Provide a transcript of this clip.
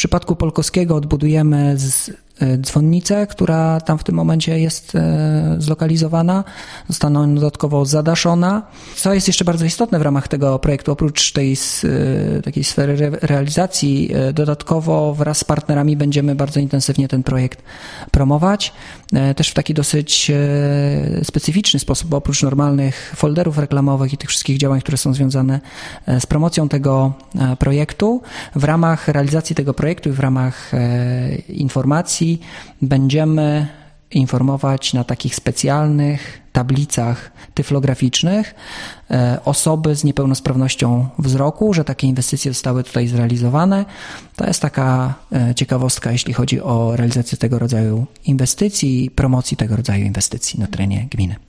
przypadku Polkowskiego odbudujemy dzwonnicę, która tam w tym momencie jest zlokalizowana. Zostanie ona dodatkowo zadaszona. Co jest jeszcze bardzo istotne w ramach tego projektu, oprócz tej takiej sfery realizacji, dodatkowo wraz z partnerami będziemy bardzo intensywnie ten projekt promować. Też w taki dosyć specyficzny sposób, bo oprócz normalnych folderów reklamowych i tych wszystkich działań, które są związane z promocją tego projektu, w ramach realizacji tego projektu i w ramach informacji będziemy informować na takich specjalnych tablicach tyflograficznych osoby z niepełnosprawnością wzroku, że takie inwestycje zostały tutaj zrealizowane. To jest taka ciekawostka, jeśli chodzi o realizację tego rodzaju inwestycji i promocji tego rodzaju inwestycji na terenie gminy.